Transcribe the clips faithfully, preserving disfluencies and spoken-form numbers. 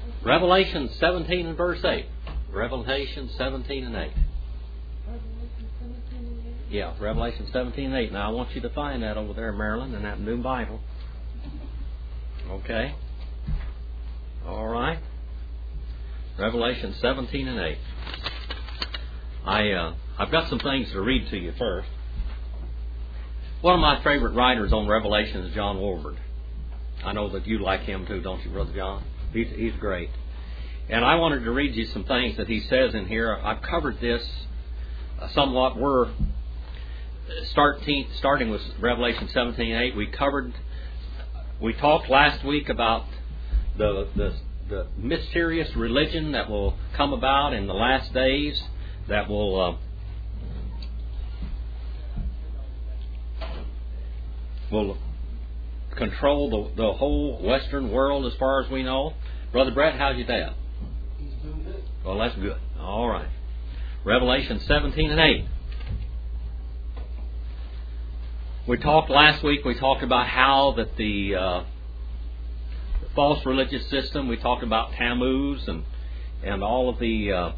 Revelation seventeen and verse eight. Revelation seventeen and eight. Yeah, Revelation seventeen and eight. Now I want you to find that over there, Marilyn, in that new Bible. Okay. All right. Revelation seventeen and eight. I, uh, I've got some things to read to you first. One of my favorite writers on Revelation is John Walvoord. I know that you like him too, don't you, Brother John? He's, he's great. And I wanted to read you some things that he says in here. I've covered this uh, somewhat. We're starting, starting with Revelation seventeen and eight. We covered, we talked last week about the, the, the mysterious religion that will come about in the last days, that will uh, will control the, the whole Western world as far as we know. Brother Brett, how's your dad? He's doing good. Well, that's good. All right. Revelation seventeen and eight. We talked last week, we talked about how that the uh, false religious system, we talked about Tammuz and, and all of the uh,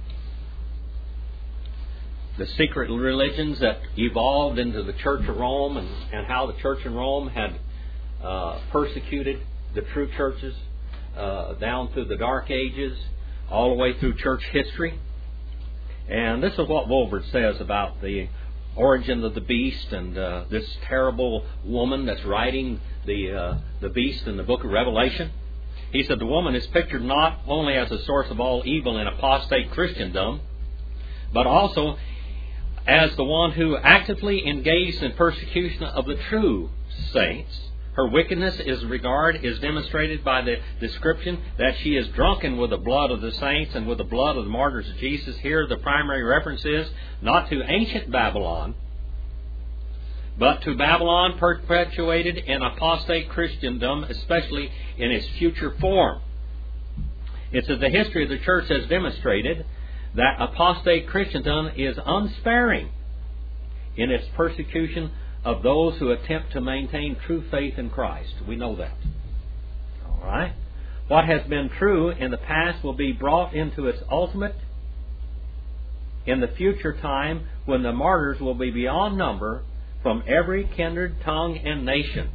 the secret religions that evolved into the Church of Rome, and, and how the Church in Rome had uh, persecuted the true churches uh, down through the Dark Ages, all the way through church history. And this is what Walvoord says about the origin of the beast and uh, this terrible woman that's riding the, uh, the beast in the book of Revelation. He said the woman is pictured not only as a source of all evil in apostate Christendom, but also as the one who actively engaged in persecution of the true saints. Her wickedness is regard is demonstrated by the description that she is drunken with the blood of the saints and with the blood of the martyrs of Jesus. Here the primary reference is not to ancient Babylon, but to Babylon perpetuated in apostate Christendom, especially in its future form. It's that the history of the church has demonstrated that apostate Christendom is unsparing in its persecution of those who attempt to maintain true faith in Christ. We know that. All right. What has been true in the past will be brought into its ultimate in the future time, when the martyrs will be beyond number from every kindred, tongue, and nation.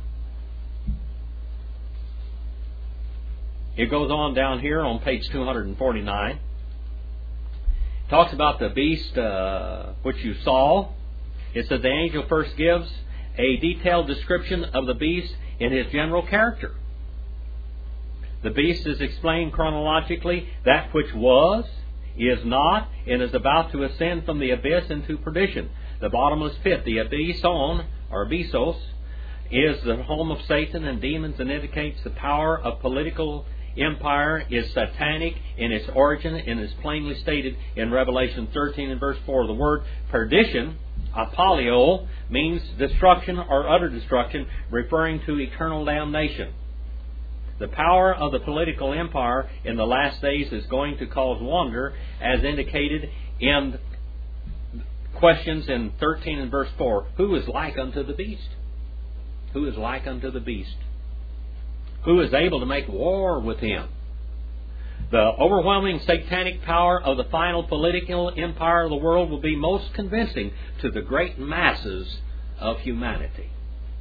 It goes on down here on page two hundred forty-nine. Talks about the beast uh, which you saw. It said the angel first gives a detailed description of the beast in his general character. The beast is explained chronologically, that which was, is not, and is about to ascend from the abyss into perdition. The bottomless pit, the abysson, or abyssos, is the home of Satan and demons, and indicates the power of political empire, is satanic in its origin, and is plainly stated in Revelation thirteen and verse four. The word perdition, apolio, means destruction or utter destruction, referring to eternal damnation. The power of the political empire in the last days is going to cause wonder, as indicated in questions in thirteen and verse four. Who is like unto the beast? Who is like unto the beast? Who is able to make war with him? The overwhelming satanic power of the final political empire of the world will be most convincing to the great masses of humanity.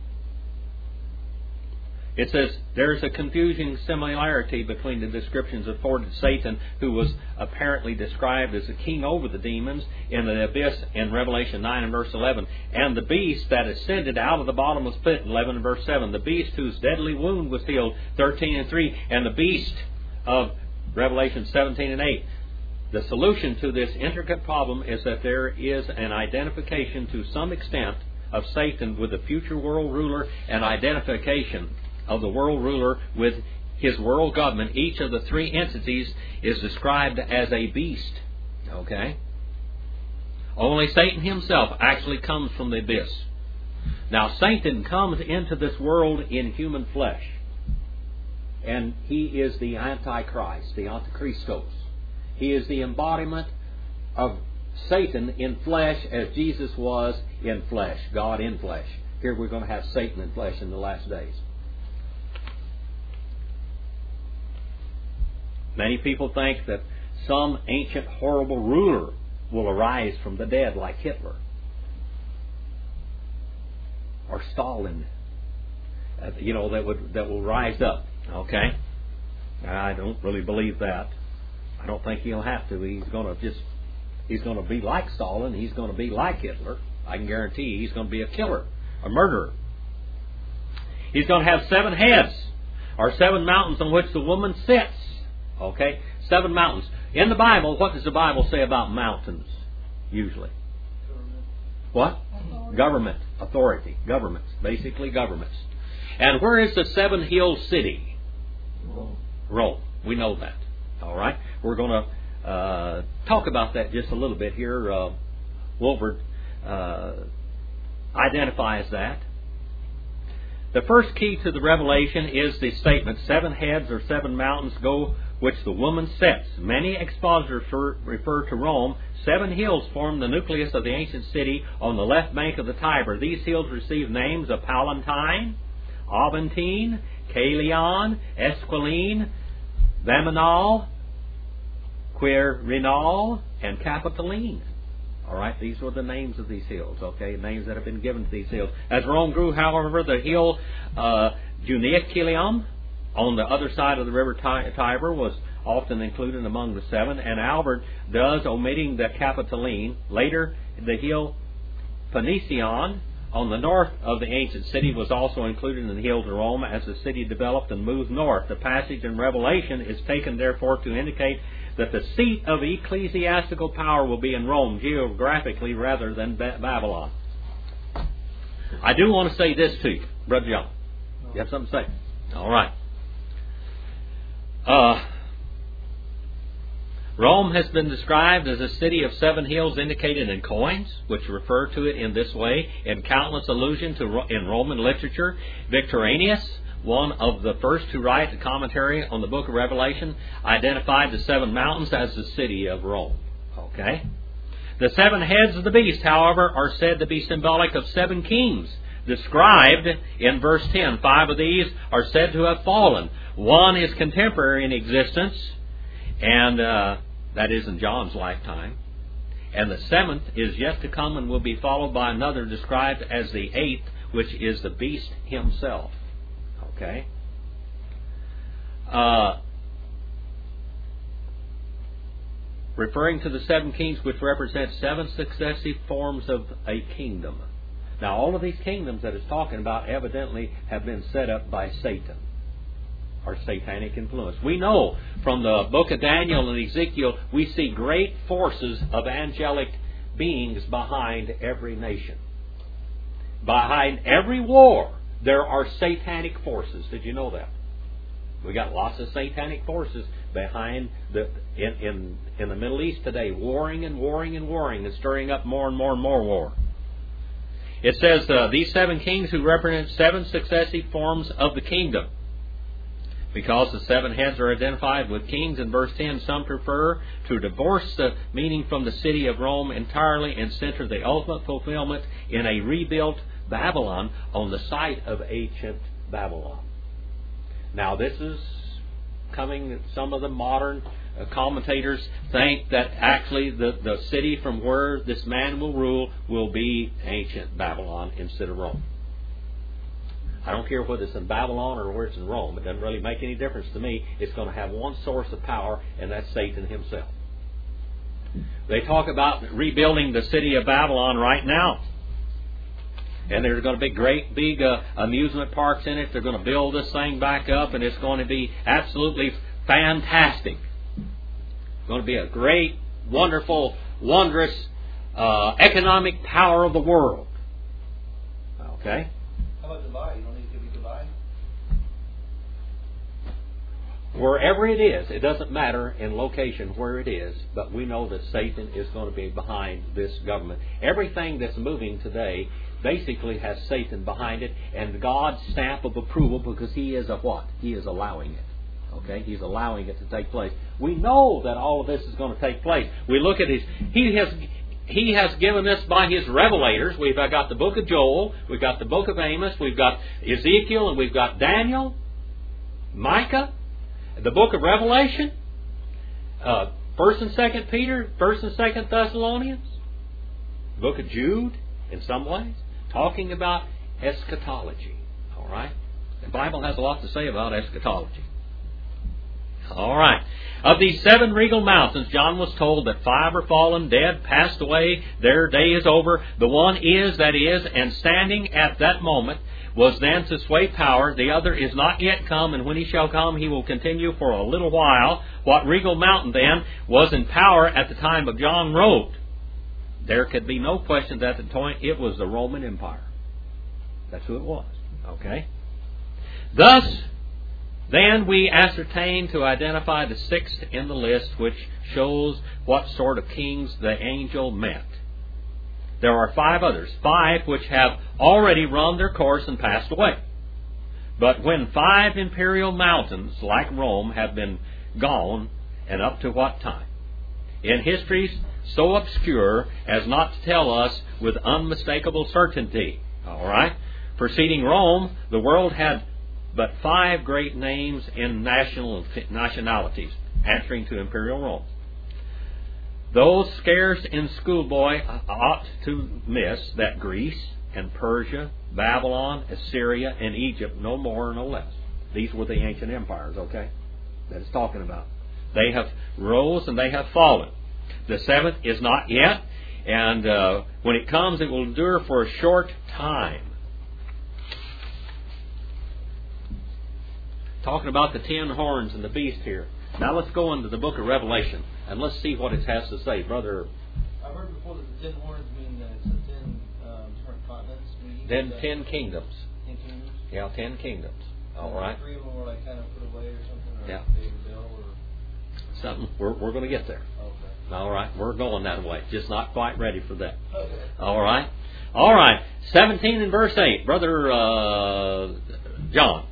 It says there's a confusing similarity between the descriptions afforded Satan, who was apparently described as a king over the demons in the abyss in Revelation nine and verse eleven, and the beast that ascended out of the bottomless pit in eleven and verse seven, the beast whose deadly wound was healed, thirteen and three, and the beast of Revelation seventeen and eight. The solution to this intricate problem is that there is an identification to some extent of Satan with the future world ruler, and identification of the world ruler with his world government. Each of the three entities is described as a beast. Okay? Only Satan himself actually comes from the abyss. Now, Satan comes into this world in human flesh, and he is the Antichrist, the Antichristos. He is the embodiment of Satan in flesh, as Jesus was in flesh, God in flesh. Here we're going to have Satan in flesh in the last days. Many people think that some ancient horrible ruler will arise from the dead like Hitler or Stalin. Uh, you know, that would that will rise up. Okay? I don't really believe that. I don't think he'll have to. He's going to just he's going to be like Stalin. He's going to be like Hitler. I can guarantee he's going to be a killer, a murderer. He's going to have seven heads, or seven mountains on which the woman sits. Okay? Seven mountains. In the Bible, what does the Bible say about mountains, usually? Government. What? Authority. Government. Authority. Governments. Basically governments. And where is the seven-hilled city? Rome. Rome. We know that. All right? We're going to uh, talk about that just a little bit here. Uh, Wolford uh, identifies that. The first key to the revelation is the statement, seven heads or seven mountains go which the woman sets. Many expositors refer to Rome. Seven hills form the nucleus of the ancient city on the left bank of the Tiber. These hills receive names of Palatine, Aventine, Caelion, Esquiline, Vaminal, Quirinal, and Capitoline. All right, these were the names of these hills, okay, names that have been given to these hills. As Rome grew, however, the hill uh, Juniculum on the other side of the river Tiber was often included among the seven, and Albert does, omitting the Capitoline. Later, the hill Phoenicion on the north of the ancient city was also included in the hills of Rome as the city developed and moved north. The passage in Revelation is taken, therefore, to indicate that the seat of ecclesiastical power will be in Rome geographically rather than Babylon. I do want to say this to you, Brother John. You have something to say? All right. Uh, Rome has been described as a city of seven hills indicated in coins, which refer to it in this way, in countless allusion to in Roman literature. Victorinus, one of the first to write a commentary on the book of Revelation, identified the seven mountains as the city of Rome. Okay? The seven heads of the beast, however, are said to be symbolic of seven kings, described in verse ten. Five of these are said to have fallen. One is contemporary in existence, and uh, that is in John's lifetime. And the seventh is yet to come and will be followed by another described as the eighth, which is the beast himself. Okay? Uh, referring to the seven kings, which represent seven successive forms of a kingdom. Now, all of these kingdoms that it's talking about evidently have been set up by Satan, or satanic influence. We know from the book of Daniel and Ezekiel, we see great forces of angelic beings behind every nation. Behind every war, there are satanic forces. Did you know that? We got lots of satanic forces behind the in in, in the Middle East today, warring and warring and warring and stirring up more and more and more war. It says uh, these seven kings who represent seven successive forms of the kingdom. Because the seven heads are identified with kings in verse ten, some prefer to divorce the meaning from the city of Rome entirely and center the ultimate fulfillment in a rebuilt Babylon on the site of ancient Babylon. Now, this is coming, some of the modern uh, commentators think that actually the, the city from where this man will rule will be ancient Babylon instead of Rome. I don't care whether it's in Babylon or where it's in Rome. It doesn't really make any difference to me. It's going to have one source of power, and that's Satan himself. They talk about rebuilding the city of Babylon right now. And there's going to be great big uh, amusement parks in it. They're going to build this thing back up, and it's going to be absolutely fantastic. It's going to be a great, wonderful, wondrous uh, economic power of the world. Okay? How about Dubai? You don't need to be Dubai? Wherever it is, it doesn't matter in location where it is, but we know that Satan is going to be behind this government. Everything that's moving today basically has Satan behind it and God's stamp of approval, because He is a what? He is allowing it. Okay? He's allowing it to take place. We know that all of this is going to take place. We look at His... He has... He has given us by His revelators. We've got the book of Joel, we've got the book of Amos, we've got Ezekiel, and we've got Daniel, Micah, the book of Revelation. uh, First and Second Peter, First and Second Thessalonians, book of Jude, in some ways, talking about eschatology. All right? The Bible has a lot to say about eschatology. All right. Of these seven regal mountains, John was told that five are fallen, dead, passed away, their day is over. The one is, that is, and standing at that moment, was then to sway power. The other is not yet come, and when he shall come, he will continue for a little while. What regal mountain, then, was in power at the time of John wrote? There could be no question that at the point it was the Roman Empire. That's who it was. Okay? Thus, then we ascertain to identify the sixth in the list, which shows what sort of kings the angel meant. There are five others, five which have already run their course and passed away. But when five imperial mountains, like Rome, have been gone, and up to what time? In histories so obscure as not to tell us with unmistakable certainty. All right? Preceding Rome, the world had but five great names in national nationalities, answering to imperial Rome. Those scarce in schoolboy ought to miss that Greece and Persia, Babylon, Assyria, and Egypt, no more, no less. These were the ancient empires, okay, that it's talking about. They have rose and they have fallen. The seventh is not yet, and uh, when it comes, it will endure for a short time. Talking about the ten horns and the beast here. Now let's go into the book of Revelation and let's see what it has to say, brother. I've heard before that the ten horns mean that it's the ten um, different continents. Then ten kingdoms. Ten kingdoms. Yeah, ten kingdoms. All right. Three of them were like kind of put away or something. Or yeah. David Bill or something. We're we're going to get there. Okay. All right. We're going that way. Just not quite ready for that. Okay. All right. All right. Seventeen and verse eight, brother uh, John.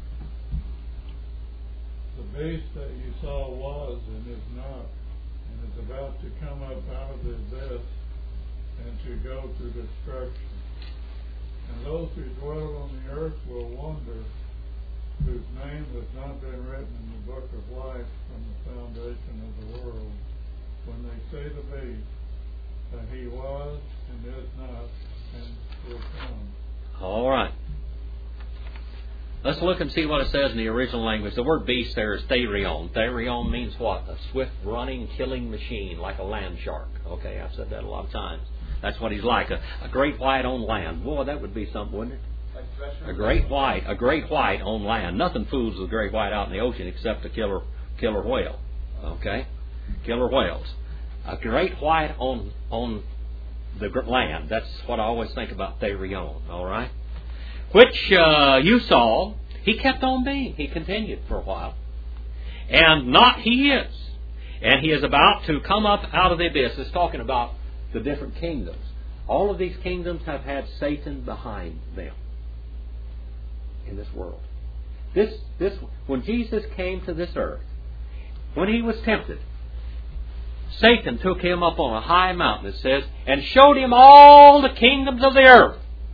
The beast that you saw was and is not, and is about to come up out of the abyss and to go to destruction. And those who dwell on the earth will wonder, whose name has not been written in the book of life from the foundation of the world, when they say to the beast that he was and is not and will come. All right. Let's look and see what it says in the original language. The word beast there is therion. Therion means what? A swift running, killing machine, like a land shark. Okay, I've said that a lot of times. That's what he's like. A, a great white on land. Boy, that would be something, wouldn't it? Like Thresher? A great white. A great white on land. Nothing fools the great white out in the ocean except a killer killer whale. Okay? Killer whales. A great white on on the land. That's what I always think about therion. All right? Which uh, you saw, he kept on being. He continued for a while. And not he is. And he is about to come up out of the abyss. It's talking about the different kingdoms. All of these kingdoms have had Satan behind them in this world. This, this, when Jesus came to this earth, when he was tempted, Satan took him up on a high mountain, it says, and showed him all the kingdoms of the earth.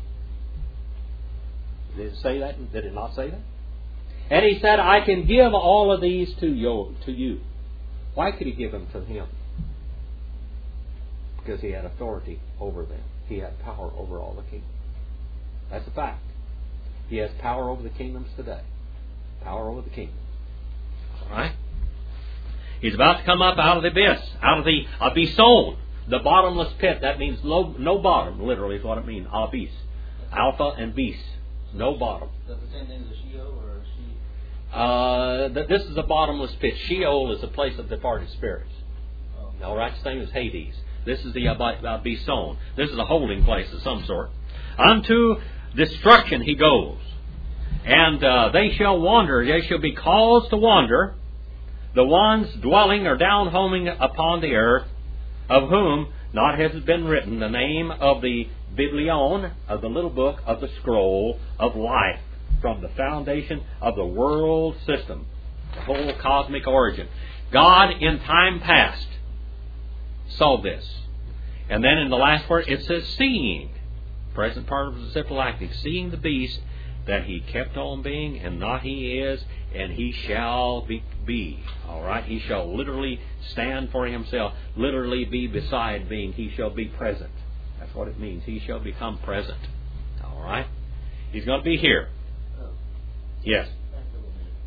Did it say that? Did it not say that? And he said, I can give all of these to you. To you. Why could he give them to him? Because he had authority over them. He had power over all the kingdoms. That's a fact. He has power over the kingdoms today. Power over the kingdoms. All right? He's about to come up out of the abyss, out of the abysson, the bottomless pit. That means no, no bottom, literally is what it means. Abyss. Alpha and beast. No bottom. Is that the same thing as a Sheol or a She? Uh, th- this is a bottomless pit. Sheol is a place of departed spirits. Oh. All right, same as Hades. This is the abysson. This is a holding place of some sort. Unto destruction he goes. And uh, they shall wander. They shall be caused to wander. The ones dwelling or down homing upon the earth, of whom not has it been written the name of the Biblion, of the little book of the scroll of life, from the foundation of the world system, the whole cosmic origin. God in time past saw this. And then in the last word it says seeing, present participle active, seeing the beast, that he kept on being and not he is, and he shall be, be. All right? He shall literally stand for himself, literally be beside being. He shall be present. That's what it means. He shall become present. All right? He's going to be here. Oh. Yes. Back a little bit.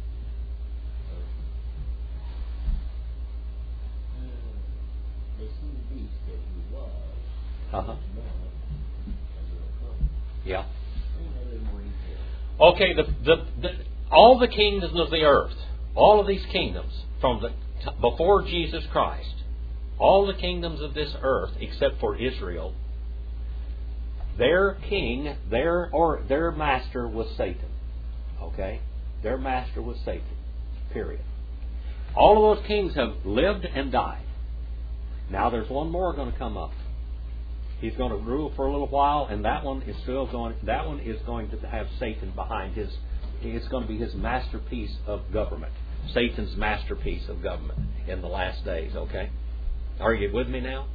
Uh, they see the beast that he was. Uh-huh. He's not, and will come. Yeah. Bring that a little more detail. Okay, the, the, the, all the kingdoms of the earth, all of these kingdoms, from the t- before Jesus Christ, all the kingdoms of this earth, except for Israel, their king, their or their master was Satan. Okay? Their master was Satan. Period. All of those kings have lived and died. Now there's one more going to come up. He's going to rule for a little while, and that one is still going. That one is going to have Satan behind his. It's going to be his masterpiece of government. Satan's masterpiece of government in the last days. Okay, are you with me now?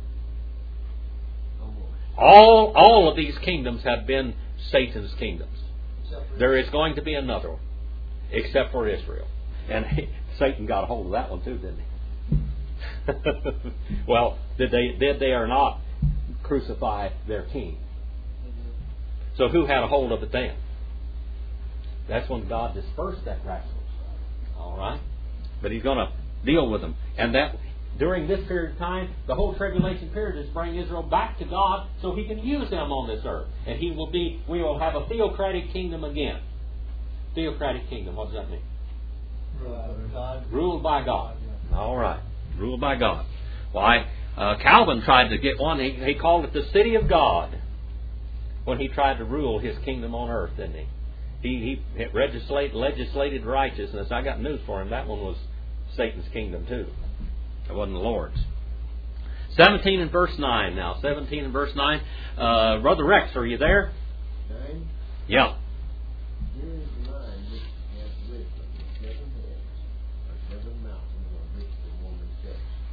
All all of these kingdoms have been Satan's kingdoms. There is going to be another one, except for Israel, and he, Satan got a hold of that one too, didn't he? Well, did they did they or not crucify their king? So who had a hold of it then? That's when God dispersed that rascal. All right, but He's going to deal with them, and that during this period of time, the whole tribulation period is to bring Israel back to God, so He can use them on this earth, and He will be. We will have a theocratic kingdom again. Theocratic kingdom. What does that mean? Uh, God. Ruled by God. All right, ruled by God. Why? Uh, Calvin tried to get one. He, he called it the city of God when he tried to rule his kingdom on earth, didn't he? He, he legislate, legislated righteousness. I got news for him. That one was Satan's kingdom too. It wasn't the Lord's. seventeen and verse nine now. seventeen and verse nine. Uh, Brother Rex, are you there? Nine. Yeah. Here is the mind which has wisdom. The seven heads are seven mountains on which the woman sits.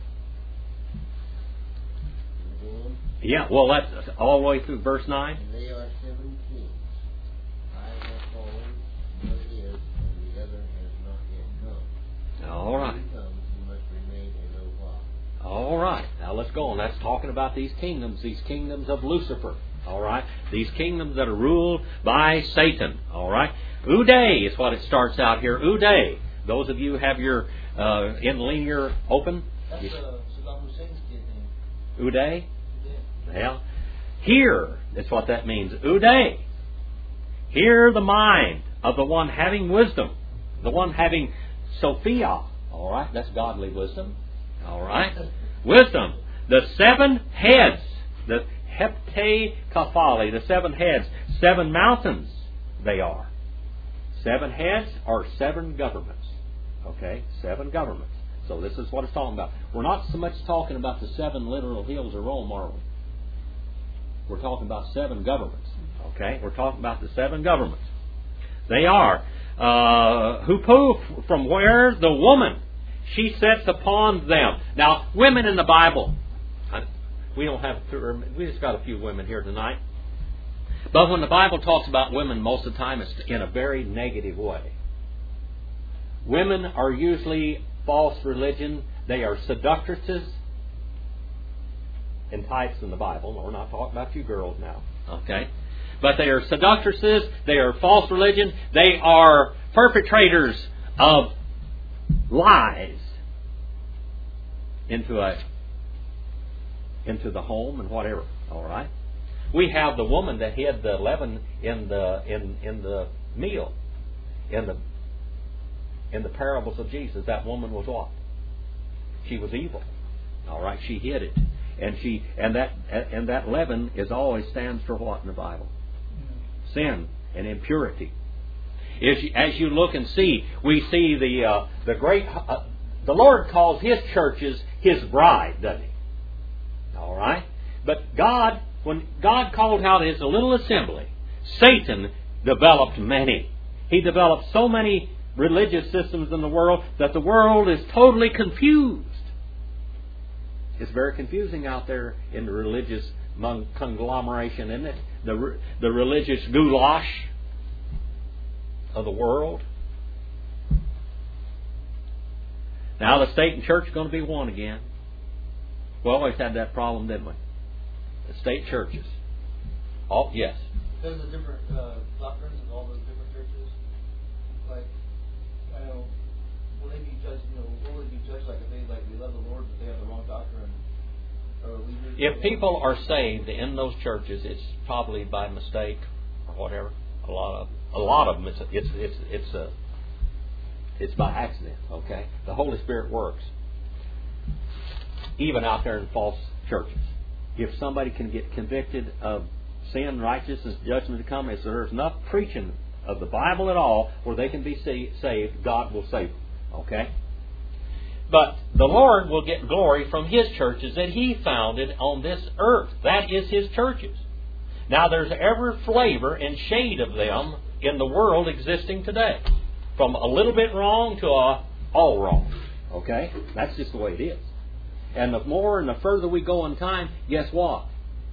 You go on? Yeah, well, that's all the way through verse nine. And they are seven kings. Five have fallen, one is, and the other has not yet come. All right. When he comes, he must remain a little while. All right. Now let's go on. That's talking about these kingdoms, these kingdoms of Lucifer. All right. These kingdoms that are ruled by Satan. All right. Uday is what it starts out here. Uday. Those of you who have your uh, in linear open. That's uh, Saddam Hussein's kid name. Uday. Yeah. Well, here is what that means. Uday. Hear the mind of the one having wisdom, the one having Sophia. All right, that's godly wisdom. All right, wisdom. The seven heads, the hepte kaphali, the seven heads, seven mountains. They are seven heads are seven governments. Okay, seven governments. So this is what it's talking about. We're not so much talking about the seven literal hills of Rome, are we? We're talking about seven governments. Okay, we're talking about the seven governments. They are uh, hupu, from where the woman she sets upon them. Now, women in the Bible, we don't have to, we just got a few women here tonight. But when the Bible talks about women, most of the time it's in a very negative way. Women are usually false religion. They are seductresses in types in the Bible. We're not talking about you girls now. Okay? But they are seductresses. They are false religion. They are perpetrators of lies into a into the home and whatever. All right. We have the woman that hid the leaven in the in in the meal in the in the parables of Jesus. That woman was what? She was evil. All right. She hid it, and she and that and that leaven is always stands for what in the Bible? Sin and impurity. As you, as you look and see, we see the uh, the great. Uh, the Lord calls His churches His bride, doesn't He? All right. But God, when God called out His little assembly, Satan developed many. He developed so many religious systems in the world that the world is totally confused. It's very confusing out there in the religious conglomeration, isn't it? The the religious goulash of the world. Now the state and church are going to be one again. We always had that problem, didn't we? The state churches. Oh, yes. There's the different uh, doctrines of all those different churches. Like, I know, will they be judged? You know, will they be judged like if they like they love the Lord, but they have the wrong doctrine? Or leaders? If people are saved in those churches, it's probably by mistake or whatever. A lot of a lot of them, it's it's it's it's a it's by accident. Okay, the Holy Spirit works even out there in false churches. If somebody can get convicted of sin, righteousness, judgment to come, if there's enough preaching of the Bible at all where they can be saved, God will save them. Okay? But the Lord will get glory from His churches that He founded on this earth. That is His churches. Now there's every flavor and shade of them in the world existing today. From a little bit wrong to a all wrong. Okay? That's just the way it is. And the more and the further we go in time, guess what?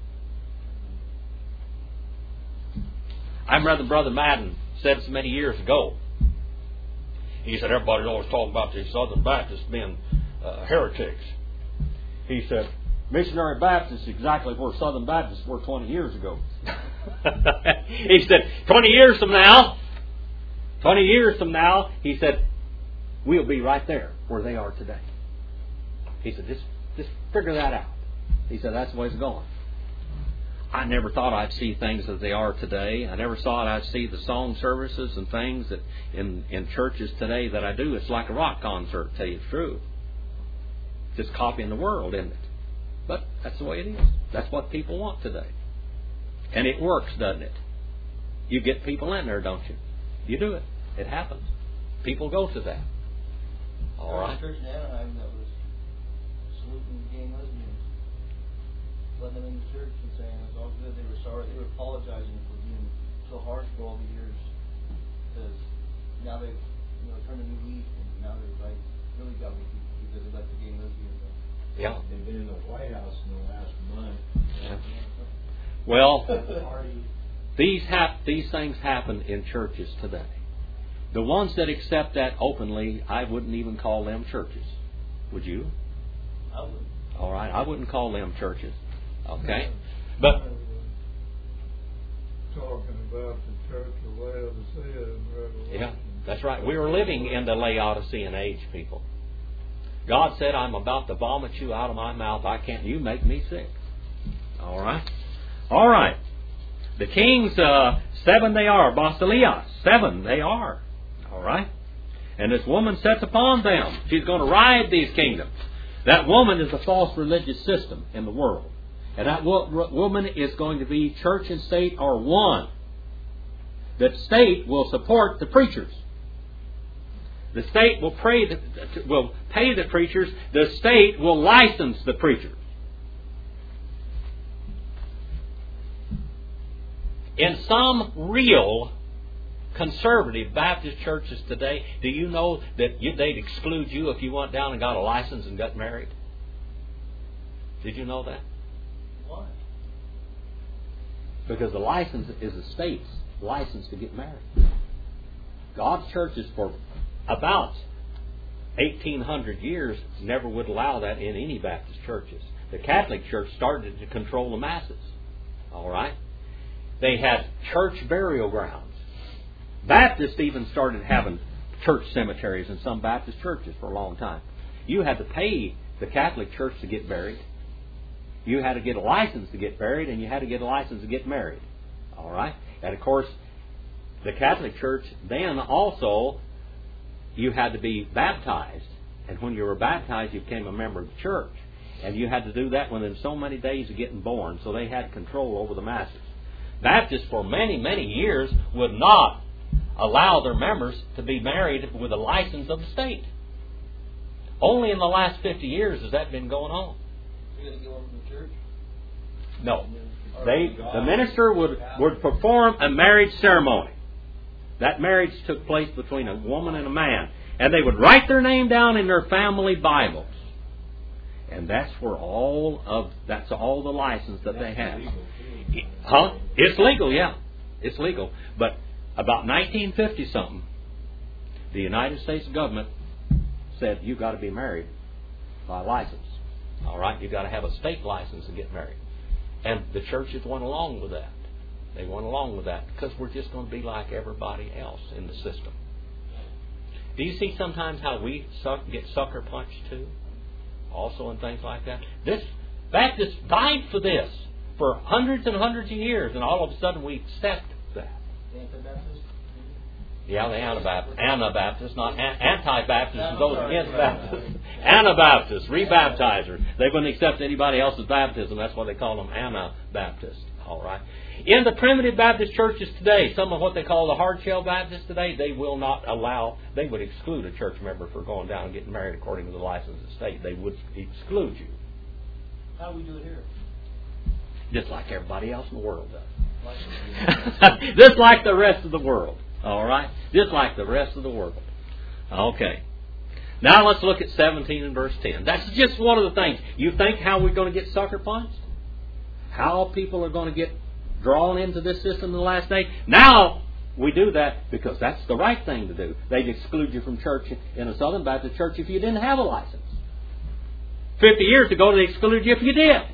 I remember Brother Madden said so many years ago. He said, everybody's always talking about these Southern Baptists being uh, heretics. He said, missionary Baptists is exactly where Southern Baptists were twenty years ago. He said, twenty years from now, twenty years from now, he said, we'll be right there where they are today. He said, just, just figure that out. He said, that's the way it's going. I never thought I'd see things as they are today. I never thought I'd see the song services and things that in, in churches today that I do. It's like a rock concert, to tell you the truth. Just copying the world, isn't it? But that's the way it is. That's what people want today. And it works, doesn't it? You get people in there, don't you? You do it. It happens. People go to that. All right. There was a church in Anaheim that was saluting gay and lesbians, letting them in the church and saying it was all good. They were sorry. They were apologizing for being so harsh for all the years, because now they've you know turned a new leaf and now they're like really got with people because they let the gay and lesbians in. Yeah. They've been in the White House in the last month. Yeah. Well, these hap- these things happen in churches today. The ones that accept that openly, I wouldn't even call them churches. Would you? I would. All right, I wouldn't call them churches. Okay, but talking about the church of Laodicea in Revelation. yeah, that's right. We are living in the Laodicean age, people. God said, "I'm about to vomit you out of my mouth. I can't. You make me sick." All right, all right. The kings, uh, seven they are. Basileia, seven they are. All right, and this woman sits upon them. She's going to ride these kingdoms. That woman is a false religious system in the world. And that wo- woman is going to be church and state are one. The state will support the preachers. The state will pray the, will pay the preachers. The state will license the preachers. In some real conservative Baptist churches today, do you know that you, they'd exclude you if you went down and got a license and got married? Did you know that? Why? Because the license is the state's license to get married. God's churches for about eighteen hundred years never would allow that in any Baptist churches. The Catholic Church started to control the masses. All right? They had church burial grounds. Baptists even started having church cemeteries in some Baptist churches for a long time. You had to pay the Catholic Church to get buried. You had to get a license to get buried, and you had to get a license to get married. All right? And of course, the Catholic Church then also, you had to be baptized. And when you were baptized, you became a member of the church. And you had to do that within so many days of getting born, so they had control over the masses. Baptists for many, many years would not allow their members to be married with a license of the state. Only in the last fifty years has that been going on. You're going to get one from the church? No. They, the minister would, would perform a marriage ceremony. That marriage took place between a woman and a man. And they would write their name down in their family Bibles. And that's where all of, that's all the license that they have. Huh? It's legal, yeah. It's legal. But about nineteen fifty something, the United States government said you've got to be married by license. All right, you've got to have a state license to get married. And the churches went along with that. They went along with that because we're just going to be like everybody else in the system. Do you see sometimes how we suck, get sucker punched too? Also in things like that. This Baptists died for this for hundreds and hundreds of years, and all of a sudden we accept that. Anti-Baptist? Yeah, the Anabaptists. Anabaptists, not an- anti-Baptists, and those against Baptists. Anabaptists, rebaptizers. They wouldn't accept anybody else's baptism. That's why they call them Anabaptists. All right. In the primitive Baptist churches today, some of what they call the hard-shell Baptists today, they will not allow, they would exclude a church member for going down and getting married according to the license of the state. They would exclude you. How do we do it here? Just like everybody else in the world does. Just like the rest of the world. All right? Just like the rest of the world. Okay. Now let's look at seventeen and verse ten. That's just one of the things. You think how we're going to get sucker punched? How people are going to get drawn into this system in the last day? Now we do that because that's the right thing to do. They'd exclude you from church in a Southern Baptist church if you didn't have a license. Fifty years ago they excluded you if you did.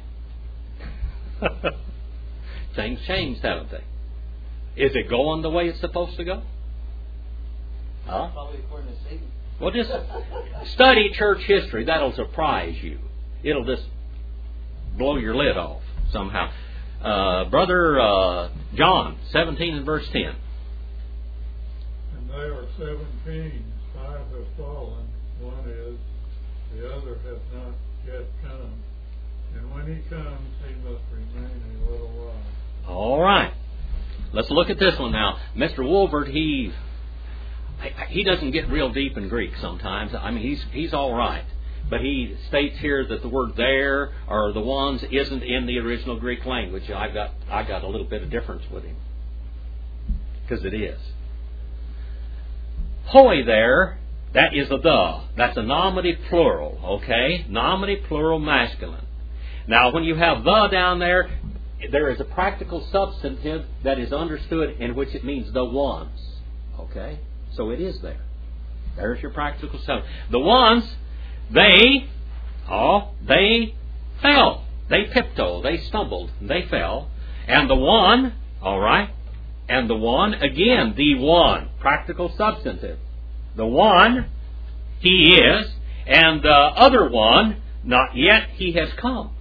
Things changed, haven't they? Is it going the way it's supposed to go? Huh? Probably according to Satan. Well, just study church history. That'll surprise you. It'll just blow your lid off somehow. Uh, Brother uh, John, seventeen and verse ten. And there are seven kings, five have fallen, one is, the other hath not yet come. And when he comes, he must remain a little while. All right. Let's look at this one now. Mister Wolford, he he doesn't get real deep in Greek sometimes. I mean, he's he's all right. But he states here that the word there or the ones isn't in the original Greek language. I got I got a little bit of difference with him. Because it is. Hoi there, that is a the. That's a nominative plural, okay? Nominative plural masculine. Now, when you have the down there, there is a practical substantive that is understood in which it means the ones. Okay? So it is there. There's your practical substantive. The ones, they, oh, they fell. They pipto. They stumbled. They fell. And the one, all right, and the one, again, the one, practical substantive. The one, he is, and the other one, not yet he has come.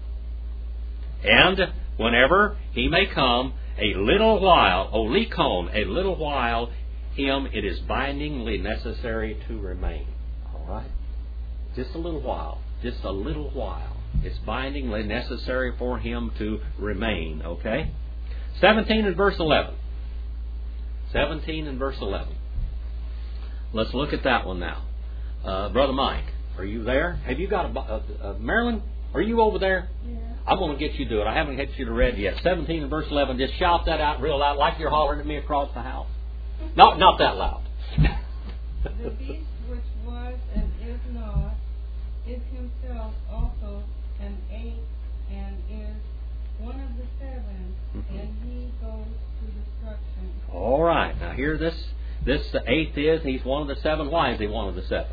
And whenever he may come, a little while, olikon, a little while, him it is bindingly necessary to remain. All right? Just a little while. Just a little while. It's bindingly necessary for him to remain. Okay? seventeen and verse eleven. seventeen and verse eleven. Let's look at that one now. Uh, Brother Mike, are you there? Have you got a... Uh, uh, Marilyn, are you over there? Yeah. I'm going to get you to do it. I haven't get you to read yet. seventeen and verse eleven. Just shout that out real loud like you're hollering at me across the house. Not, not that loud. The beast which was and is not is himself also an eighth and is one of the seven, Mm-hmm. and he goes to destruction. All right. Now here this this the eighth is. He's one of the seven. Why is he one of the seven?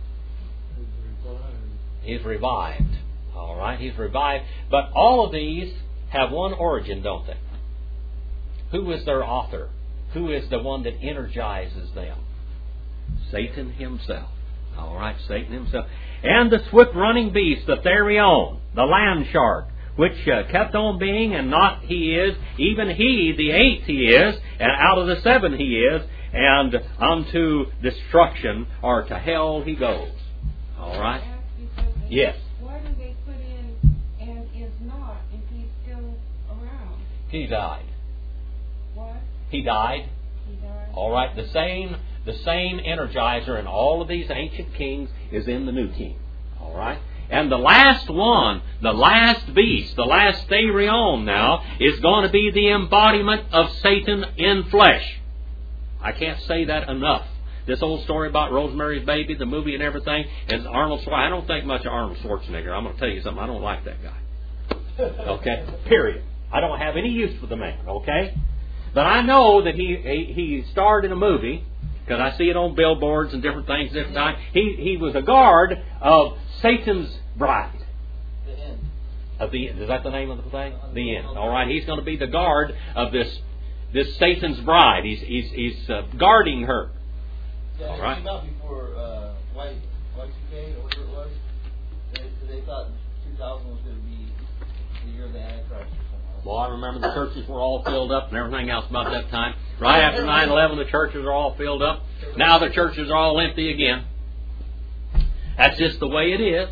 He's revived. He's revived. All right. He's revived. But all of these have one origin, don't they? Who is their author? Who is the one that energizes them? Satan himself. All right, Satan himself. And the swift running beast, the therion, the land shark, which uh, kept on being, and not he is, even he, the eighth he is, and out of the seven he is, and unto destruction, or to hell he goes. All right? I ask you something. Yes. Why do they put in and is not if he's still around? He died. What? He died. He died? All right, the same the same energizer in all of these ancient kings is in the new king. All right? And the last one, the last beast, the last therion now, is going to be the embodiment of Satan in flesh. I can't say that enough. This old story about Rosemary's Baby, the movie and everything, and Arnold Schwarzenegger. I don't think much of Arnold Schwarzenegger. I'm going to tell you something. I don't like that guy. Okay? Period. I don't have any use for the man. Okay? But I know that he he, he starred in a movie because I see it on billboards and different things, different times. He he was a guard of Satan's bride. The end. Of the is that the name of the thing? The end. All right. He's going to be the guard of this this Satan's bride. He's he's he's uh, guarding her. Yeah, All it right. came out before uh, Y two K or whatever it was. They, they thought two thousand was going to be the year of the Antichrist or something. Well, I remember the churches were all filled up and everything else about that time. Right after nine eleven, the churches are all filled up. Now the churches are all empty again. That's just the way it is.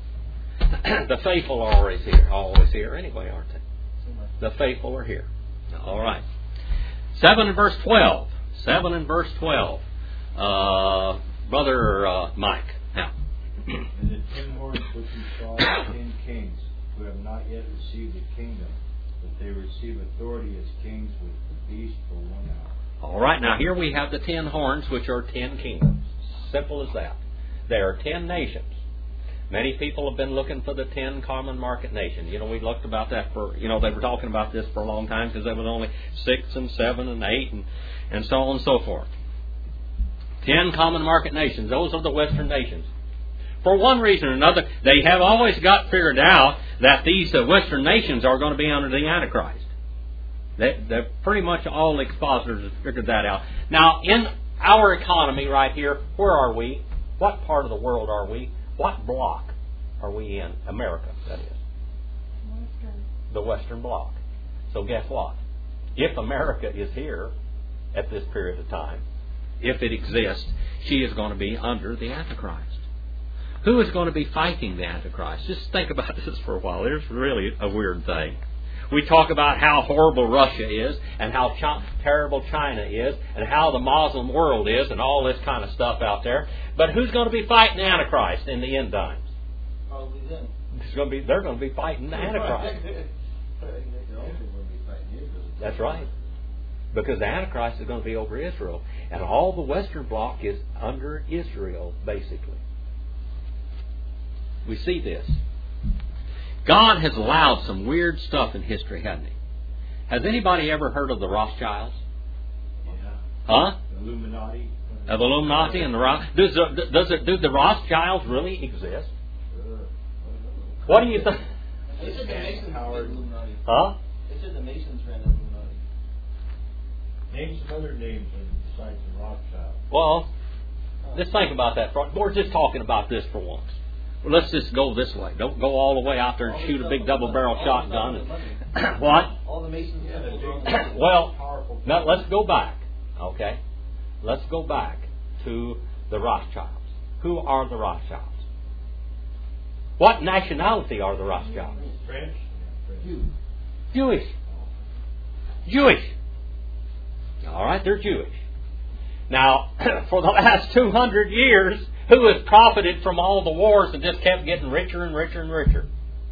The faithful are always here, always here anyway, aren't they? The faithful are here. All right. Seven and verse twelve. Seven and verse twelve. Uh, Brother uh, Mike. Now. And the ten horns which you saw are ten kings who have not yet received the kingdom, but they receive authority as kings with the beast for one hour. All right, now here we have the ten horns, which are ten kingdoms. Simple as that. There are ten nations. Many people have been looking for the ten common market nations. You know, we looked about that for, you know, they were talking about this for a long time because there was only six and seven and eight and, and so on and so forth. Ten common market nations. Those are the Western nations. For one reason or another, they have always got figured out that these uh, Western nations are going to be under the Antichrist. They, they're pretty much all expositors have figured that out. Now, in our economy right here, where are we? What part of the world are we? What block are we in? America, that is. Western. The Western bloc. So guess what? If America is here at this period of time, if it exists, she is going to be under the Antichrist. Who is going to be fighting the Antichrist? Just think about this for a while. It's really a weird thing. We talk about how horrible Russia is and how chi- terrible China is and how the Muslim world is and all this kind of stuff out there. But who's going to be fighting the Antichrist in the end times? Probably them. It's going to be, they're going to be fighting the Antichrist. They're also going to be fighting Israel. That's right. Because the Antichrist is going to be over Israel. And all the Western bloc is under Israel, basically. We see this. God has allowed some weird stuff in history, hasn't He? Has anybody ever heard of the Rothschilds? Yeah. Huh? The Illuminati. Of the Illuminati and the Roth? Does the, does it, do the Rothschilds really exist? Sure. What do you think? They said the Masons ran the Illuminati. Huh? They said the Masons ran the Illuminati. Name some other names besides the Rothschild. Well, let's think about that. We're just talking about this for once. Well, let's just go this way. Don't go all the way out there and shoot a big double-barrel shotgun. And what? All the Masons Yeah, ran the the Illuminati. Well, powerful. now let's go back. Okay? Let's go back to the Rothschilds. Who are the Rothschilds? What nationality are the Rothschilds? French. Jews. Jewish. Jewish. All right, they're Jewish. Now, for the last two hundred years, who has profited from all the wars and just kept getting richer and richer and richer?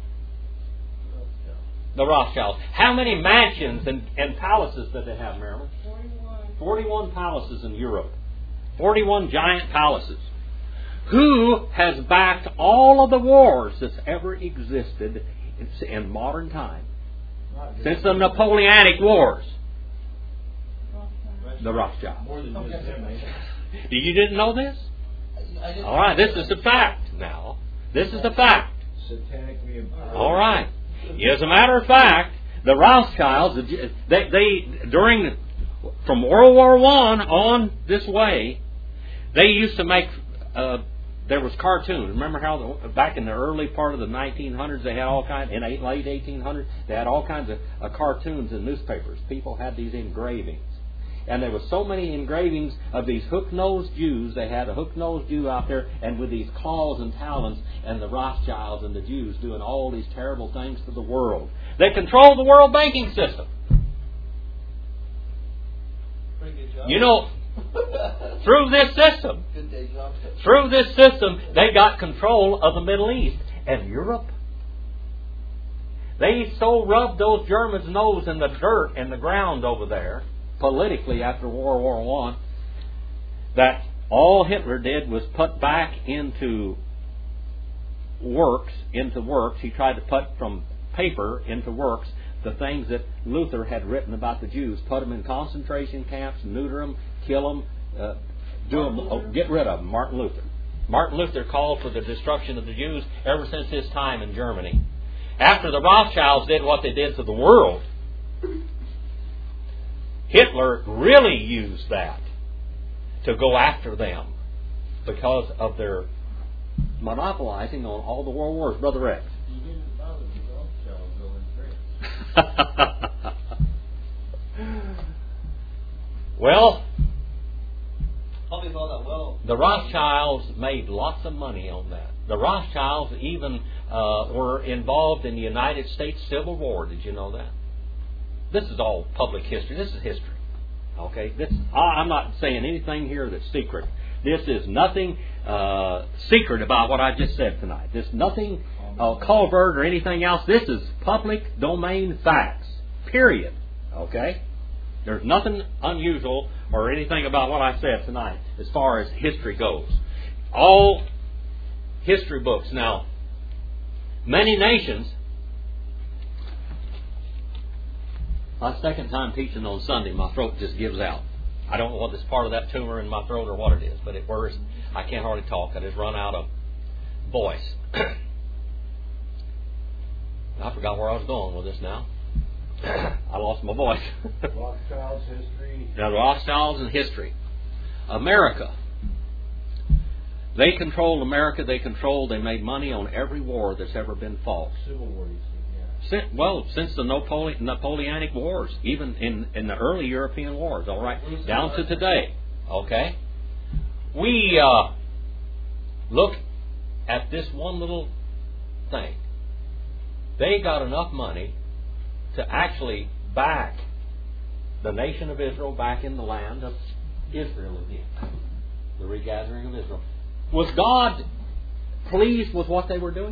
The Rothschilds. How many mansions and, and palaces did they have, Marilyn? Forty-one. forty-one palaces in Europe. forty-one giant palaces. Who has backed all of the wars that's ever existed in modern time? Since the Napoleonic Wars. The Rothschilds. More than just them, eh? You didn't know this? I didn't All right, this is the fact now. This is the fact. Satanically empowered. All right. As a matter of fact, the Rothschilds, they, they during from World War One on this way, they used to make. Uh, there was cartoons. Remember how the, back in the early part of the nineteen hundreds, they had all kinds. In the late eighteen hundreds, they had all kinds of uh, cartoons in newspapers. People had these engravings. And there were so many engravings of these hook-nosed Jews. They had a hook-nosed Jew out there, and with these claws and talons, and the Rothschilds and the Jews doing all these terrible things to the world. They control the world banking system. Pretty good job. You know, through this system, Good day job. through this system, they got control of the Middle East and Europe. They so rubbed those Germans' nose in the dirt and the ground over there, politically after World War One, that all Hitler did was put back into works, into works. He tried to put from paper into works the things that Luther had written about the Jews. Put them in concentration camps, neuter them, kill them, uh, do them, oh, get rid of them. Martin Luther. Martin Luther called for the destruction of the Jews ever since his time in Germany. After the Rothschilds did what they did to the world, Hitler really used that to go after them because of their monopolizing on all the world wars. Brother Rex. You didn't bother the Rothschilds over in France. Well, Probably thought that well. the Rothschilds made lots of money on that. The Rothschilds even uh, were involved in the United States Civil War. Did you know that? This is all public history. This is history. Okay? This, I'm not saying anything here that's secret. This is nothing uh, secret about what I just said tonight. There's nothing uh, covert or anything else. This is public domain facts. Period. Okay? There's nothing unusual or anything about what I said tonight as far as history goes. All history books. Now, many nations... My second time teaching on Sunday, my throat just gives out. I don't know whether it's part of that tumor in my throat or what it is, but it works. I can't hardly talk. I just run out of voice. I forgot where I was going with this now. I lost my voice. Rothschilds history. Now, Rothschilds and history. America. They controlled America. They controlled, they made money on every war that's ever been fought. Civil War, you said, yeah. Since, well, since the Napole- Napoleonic Wars, even in, in the early European wars, all right, down to today, okay? We uh, look at this one little thing. They got enough money to actually back the nation of Israel back in the land of Israel again. The regathering of Israel. Was God pleased with what they were doing?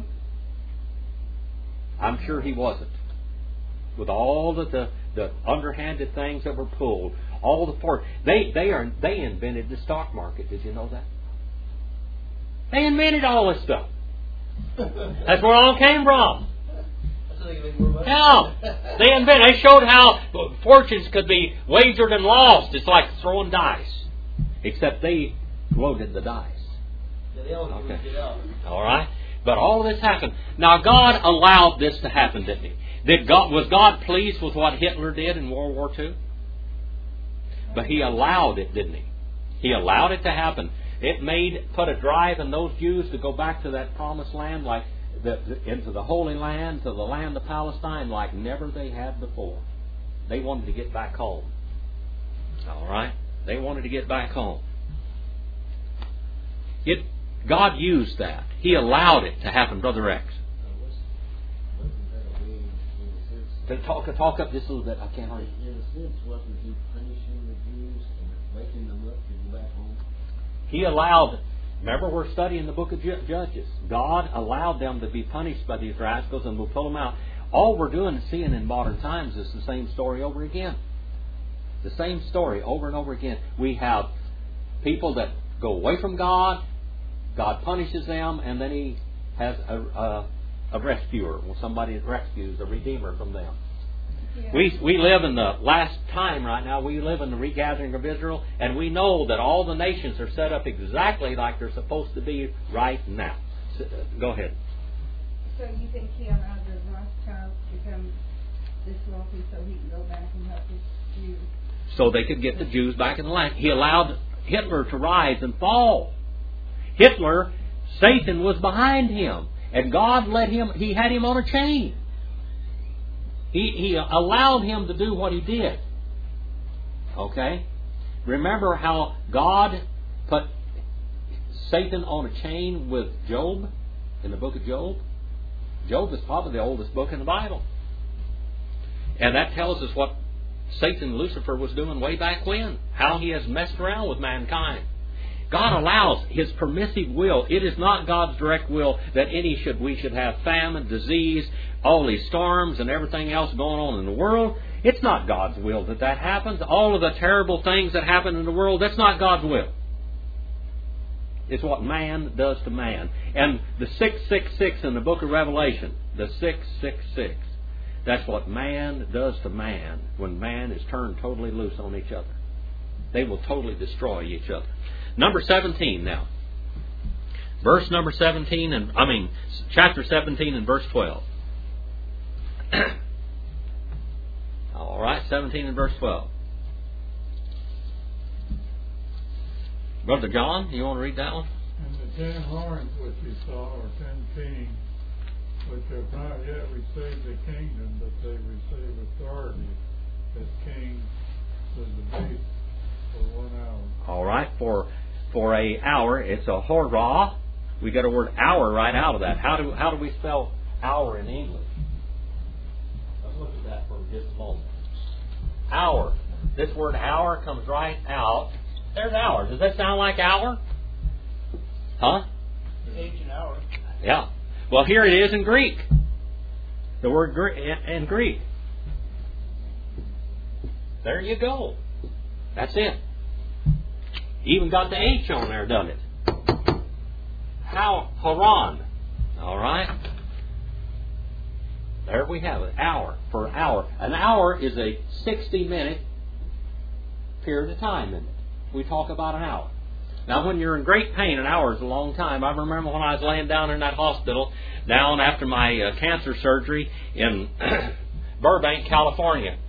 I'm sure He wasn't. With all the, the, the underhanded things that were pulled, all the for they they are they invented the stock market. Did you know that? They invented all this stuff. That's where it all came from. Yeah, they invented. They showed how fortunes could be wagered and lost. It's like throwing dice, except they loaded the dice. Yeah, they always Okay. get out. All right, but all of this happened. Now God allowed this to happen, didn't He? Did God was God pleased with what Hitler did in World War Two? But He allowed it, didn't He? He allowed it to happen. It made put a drive in those Jews to go back to that promised land, like the, the, into the Holy Land, to the land of Palestine, like never they had before. They wanted to get back home. All right, they wanted to get back home. It God used that. He allowed it to happen, Brother X. To talk, to talk up just a little bit. I can't hardly. In a sense, wasn't He punishing the Jews and waking them up to go back home? He allowed, remember we're studying the book of Judges. God allowed them to be punished by these rascals and we'll pull them out. All we're doing and seeing in modern times is the same story over again. The same story over and over again. We have people that go away from God, God punishes them, and then He has a, a, a rescuer, or somebody that rescues, a redeemer from them. Yeah. We we live in the last time right now. We live in the regathering of Israel, and we know that all the nations are set up exactly like they're supposed to be right now. So, uh, go ahead. So you think He allowed the Rothschilds to become this wealthy so He can go back and help His Jews? So they could get the Jews back in the land. He allowed Hitler to rise and fall. Hitler, Satan was behind him, and God let him. He had him on a chain. He, he allowed him to do what he did. Okay? Remember how God put Satan on a chain with Job in the book of Job? Job is probably the oldest book in the Bible. And that tells us what Satan, Lucifer, was doing way back when. How he has messed around with mankind. God allows His permissive will. It is not God's direct will that any should we should have famine, disease, all these storms and everything else going on in the world. It's not God's will that that happens. All of the terrible things that happen in the world, that's not God's will. It's what man does to man. And the six six six in the book of Revelation, the six six six, that's what man does to man when man is turned totally loose on each other. They will totally destroy each other. number seventeen now. Verse number seventeen, and I mean, chapter seventeen and verse twelve. All right, seventeen and verse twelve. Brother John, you want to read that one? And the ten horns which you saw are ten kings, which have not yet received the kingdom, but they receive authority as kings with the beast for one hour. All right, for for a hour, it's a horah. We get a word hour right out of that. How do how do we spell hour in English? Let's look at that for just a moment. Hour. This word hour comes right out. There's hour. Does that sound like hour? Huh? Ancient hour. Yeah. Well, here it is in Greek. The word Gre- in Greek. There you go. That's it. Even got the H on there, doesn't it? How Haran. All right. There we have it. Hour for hour. An hour is a sixty minute period of time, isn't it? We talk about an hour. Now, when you're in great pain, an hour is a long time. I remember when I was laying down in that hospital, down after my uh, cancer surgery in Burbank, California.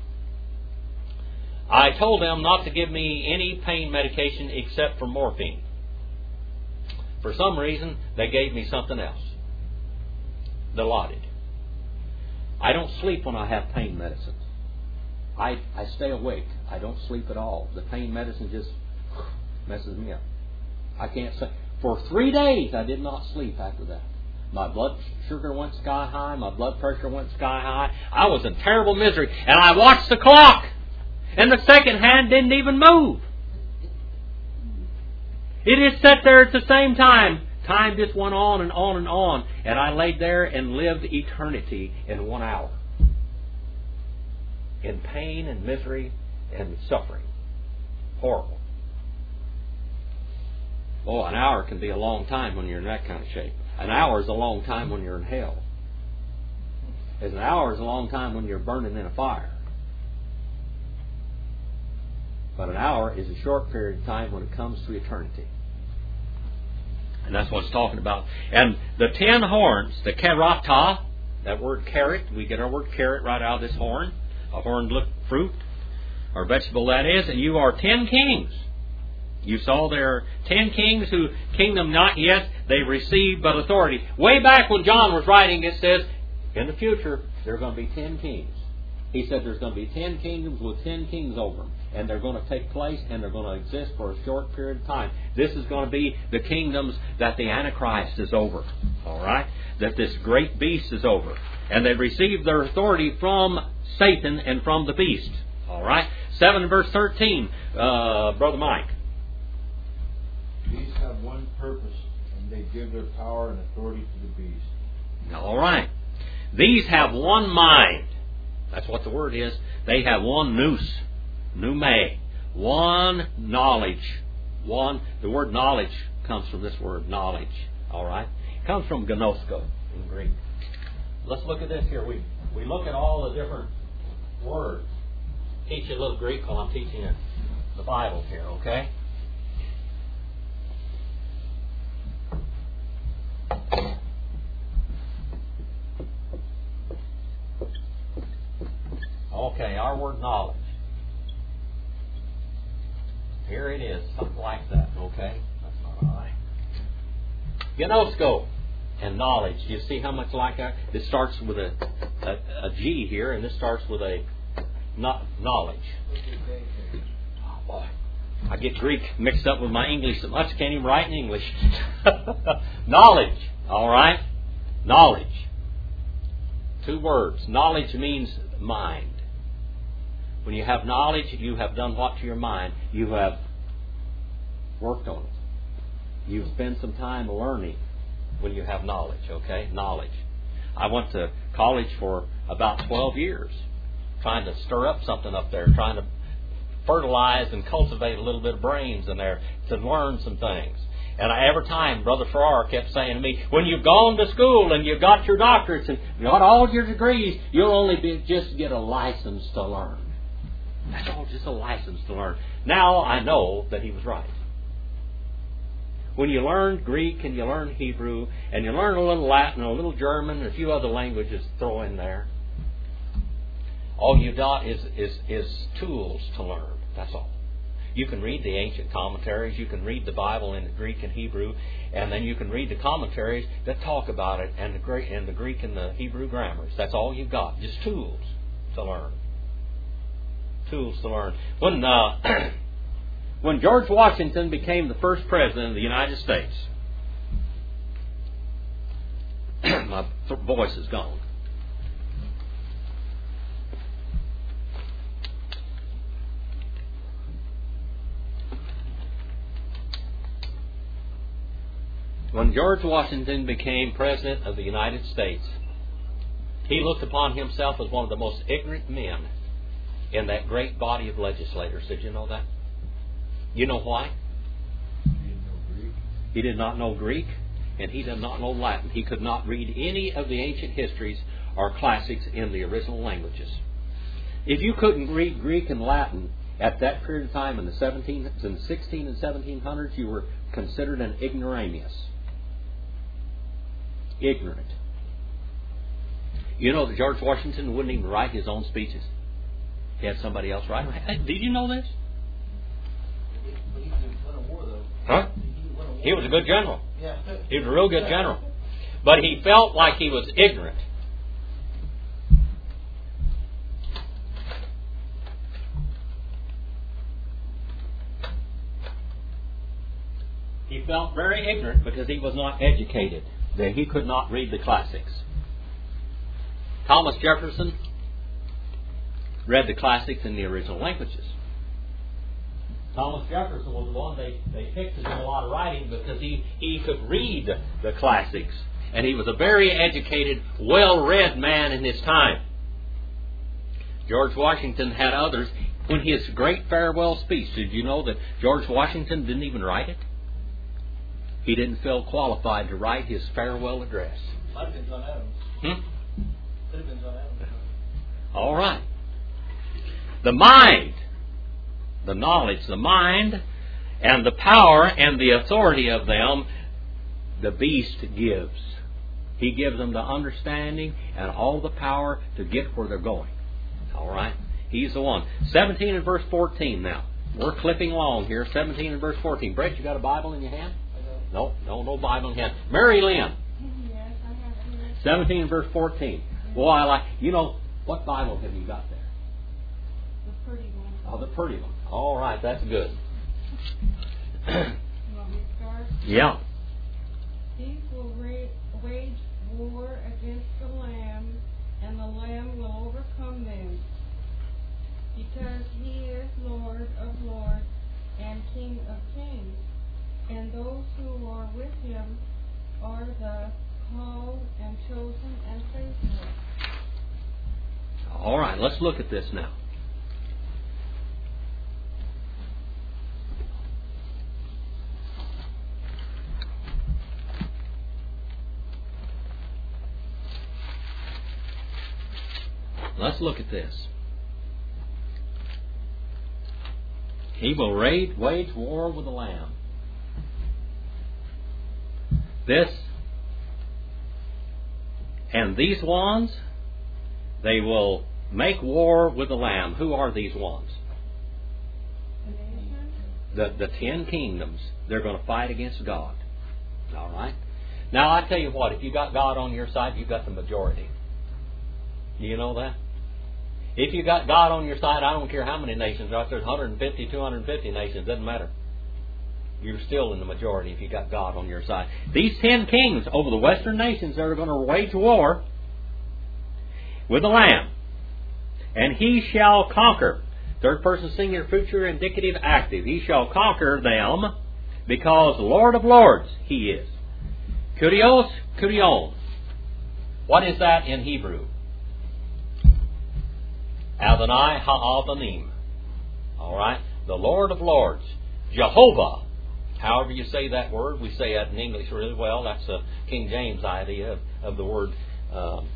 I told them not to give me any pain medication except for morphine. For some reason, they gave me something else. Dilaudid. I don't sleep when I have pain medicines. I, I stay awake. I don't sleep at all. The pain medicine just messes me up. I can't say. For three days, I did not sleep after that. My blood sugar went sky high. My blood pressure went sky high. I was in terrible misery. And I watched the clock. And the second hand didn't even move. It is set there at the same time. Time just went on and on and on. And I laid there and lived eternity in one hour. In pain and misery and suffering. Horrible. Oh, an hour can be a long time when you're in that kind of shape. An hour is a long time when you're in hell. As an hour is a long time when you're burning in a fire. But an hour is a short period of time when it comes to eternity. And that's what it's talking about. And the ten horns, the kerata, that word carrot, we get our word carrot right out of this horn. A horned fruit, or vegetable that is. And you are ten kings. You saw there are ten kings who kingdom not yet, they received but authority. Way back when John was writing, it says, in the future, there are going to be ten kings. He said there's going to be ten kingdoms with ten kings over them. And they're going to take place and they're going to exist for a short period of time. This is going to be the kingdoms that the Antichrist is over. All right? That this great beast is over. And they received their authority from Satan and from the beast. All right? seven verse thirteen, uh, Brother Mike. These have one purpose, and they give their power and authority to the beast. All right. These have one mind. That's what the word is. They have one nous, pneuma, one knowledge. One. The word knowledge comes from this word knowledge. All right. It comes from gnosko in Greek. Let's look at this here. We we look at all the different words. Teach you a little Greek while I'm teaching you the Bible here. Okay. Okay, our word knowledge. Here it is, something like that, okay? That's not right. Gnosko and knowledge. You see how much like that? This starts with a, a, a G here, and this starts with a no, knowledge. Oh, boy. I get Greek mixed up with my English so much I can't even write in English. Knowledge, all right? Knowledge. Two words. Knowledge means mind. When you have knowledge, you have done what to your mind? You have worked on it. You've spent some time learning when you have knowledge, okay? Knowledge. I went to college for about twelve years, trying to stir up something up there, trying to fertilize and cultivate a little bit of brains in there to learn some things. And I, every time, Brother Farrar kept saying to me, when you've gone to school and you've got your doctorates and you got all your degrees, you'll only be, just get a license to learn. That's all, just a license to learn. Now I know that he was right. when you learn Greek and you learn Hebrew and you learn a little Latin, a little German, and a few other languages throw in there, all you got is, is, is tools to learn. That's all. You can read the ancient commentaries, you can read the Bible in the Greek and Hebrew, and then you can read the commentaries that talk about it and the Greek and the Greek and the Hebrew grammars. That's all you've got. Just tools to learn. Tools to learn. When uh, when George Washington became the first president of the United States, my th- voice is gone. When George Washington became President of the United States, he looked upon himself as one of the most ignorant men in that great body of legislators. Did you know that? You know why? He didn't know Greek. He did not know Greek, and he did not know Latin. He could not read any of the ancient histories or classics in the original languages. If you couldn't read Greek and Latin at that period of time in the seventeen, in the sixteen and seventeen hundreds, you were considered an ignoramus. Ignorant. You know that George Washington wouldn't even write his own speeches. He had somebody else write them. Did you know this? But he didn't win a war, though. Huh? He didn't win a war. He was a good general. Yeah. He was a real good general. But he felt like he was ignorant. He felt very ignorant because he was not educated. That he could not read the classics. Thomas Jefferson read the classics in the original languages. Thomas Jefferson was the one they, they picked to do a lot of writing because he, he could read the classics. And he was a very educated, well-read man in his time. George Washington had others. When his great farewell speech, did you know that George Washington didn't even write it? He didn't feel qualified to write his farewell address. Might have been John Adams. Hmm? Could have been John Adams. All right. The mind, the knowledge, the mind, and the power and the authority of them, the beast gives. He gives them the understanding and all the power to get where they're going. All right? He's the one. seventeen and verse fourteen now. We're clipping along here. seventeen and verse fourteen. Brett, you got a Bible in your hand? No, no, no Bible in hand. Mary Lynn. Yes, I have it here. seventeen and verse fourteen. Boy, I like, you know, what Bible have you got there? The pretty one. Oh, the pretty one. All right, that's good. You want me to start? Yeah. These will ra- wage war against the Lamb, and the Lamb will overcome them, because he is Lord of lords and King of kings, and those who are with him are the called and chosen and faithful. All right, let's look at this now. Let's look at this. He will wage, wage war with the Lamb. This and these ones, they will make war with the Lamb. Who are these ones? The nation? The, the ten kingdoms. They're going to fight against God. All right? Now, I tell you what, if you got God on your side, you've got the majority. Do you know that? If you got God on your side, I don't care how many nations are out there, one hundred fifty, two hundred fifty nations, doesn't matter. You're still in the majority if you got God on your side. These ten kings over the western nations that are going to wage war with the Lamb. And he shall conquer. Third person singular, future, indicative, active. He shall conquer them because Lord of Lords he is. Kurios, kurion. What is that in Hebrew? Adonai ha'avanim. All right? The Lord of Lords. Jehovah. However you say that word, we say that in English really well. That's a King James idea of, of the word. Um,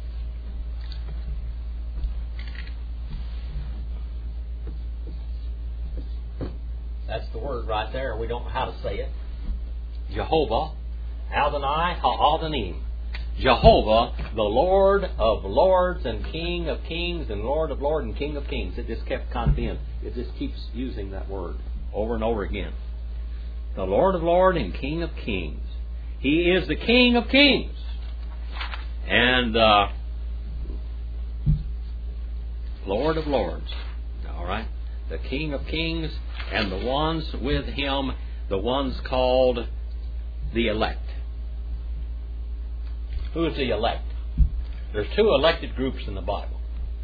that's the word right there. We don't know how to say it. Jehovah, Adonai Ha'adanim. Jehovah, the Lord of lords and King of kings and Lord of lords and King of kings. It just kept kind of in. It just keeps using that word over and over again. The Lord of lords and King of kings. He is the King of kings. And uh, Lord of lords. All right? The King of kings and the ones with Him, the ones called the elect. Who is the elect? There's two elected groups in the Bible.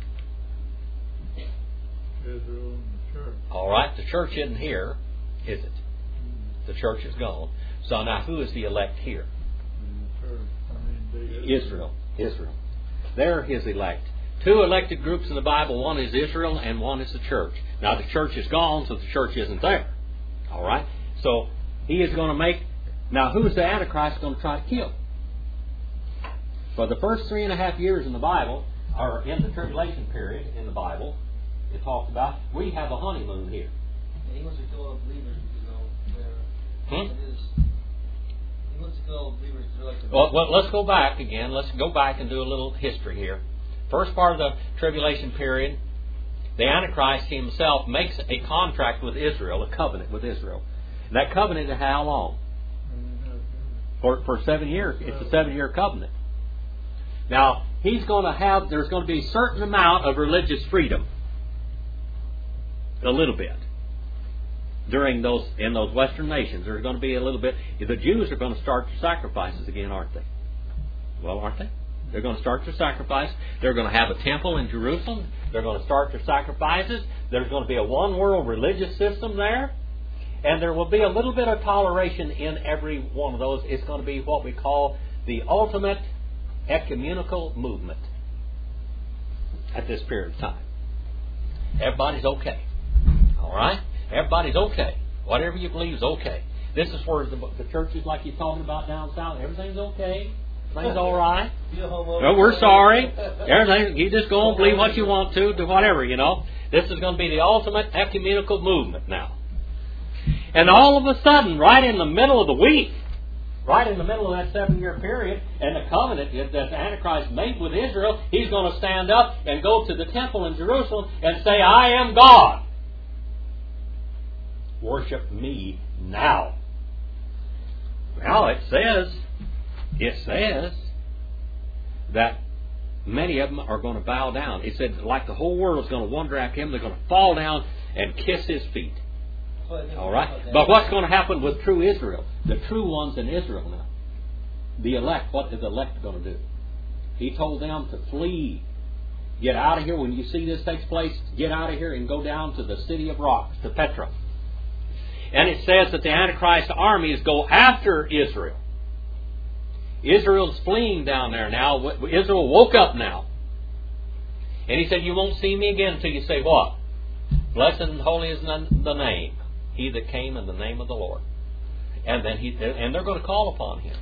Israel and the church. All right, the church isn't here, is it? The church is gone. So now who is the elect here? The church. I mean, the Israel. Israel. They're His elect. Two elected groups in the Bible. One is Israel and one is the church. Now the church is gone, so the church isn't there. All right? So He is going to make... Now who is the Antichrist going to try to kill? For the first three and a half years in the Bible, or in the tribulation period in the Bible, it talks about, we have a honeymoon here. And he wants to kill all the believers because they're, Hmm? it is, he wants to kill all the believers because they're like the Well, well, let's go back again. Let's go back and do a little history here. First part of the tribulation period, the Antichrist himself makes a contract with Israel, a covenant with Israel. And that covenant is how long? For, for seven years. It's a seven-year covenant. Now, he's going to have, there's going to be a certain amount of religious freedom. A little bit. During those, in those Western nations, there's going to be a little bit. The Jews are going to start their sacrifices again, aren't they? Well, aren't they? They're going to start their sacrifice. They're going to have a temple in Jerusalem. They're going to start their sacrifices. There's going to be a one-world religious system there. And there will be a little bit of toleration in every one of those. It's going to be what we call the ultimate ecumenical movement at this period of time. Everybody's okay. All right? Everybody's okay. Whatever you believe is okay. This is where the, the churches like you're talking about down south, everything's okay. Everything's all right. No, we're sorry. Everything, you just go and believe what you want to, do whatever, you know. This is going to be the ultimate ecumenical movement now. And all of a sudden, right in the middle of the week, right in the middle of that seven-year period, and the covenant that the Antichrist made with Israel, he's going to stand up and go to the temple in Jerusalem and say, I am God. Worship me now. Well, it says, it says that many of them are going to bow down. It said, like the whole world is going to wonder after him, they're going to fall down and kiss his feet. All right? But what's going to happen with true Israel? The true ones in Israel now. The elect, what is the elect going to do? He told them to flee. Get out of here. When you see this takes place, get out of here and go down to the city of rocks, to Petra. And it says that the Antichrist armies go after Israel. Israel's fleeing down there now. Israel woke up now. And he said, you won't see me again until you say what? Blessed and holy is the name. He that came in the name of the Lord. And then he, and they're going to call upon him.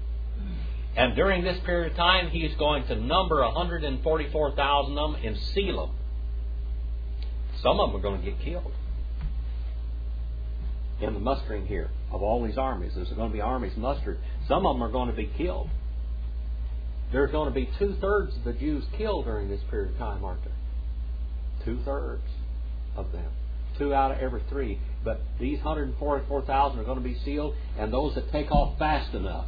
And during this period of time, he's going to number one hundred forty-four thousand of them and seal them. Some of them are going to get killed. In the mustering here of all these armies. There's going to be armies mustered. Some of them are going to be killed. There's going to be two-thirds of the Jews killed during this period of time, aren't there? Two-thirds of them. Two out of every three. But these one hundred forty-four thousand are going to be sealed, and those that take off fast enough.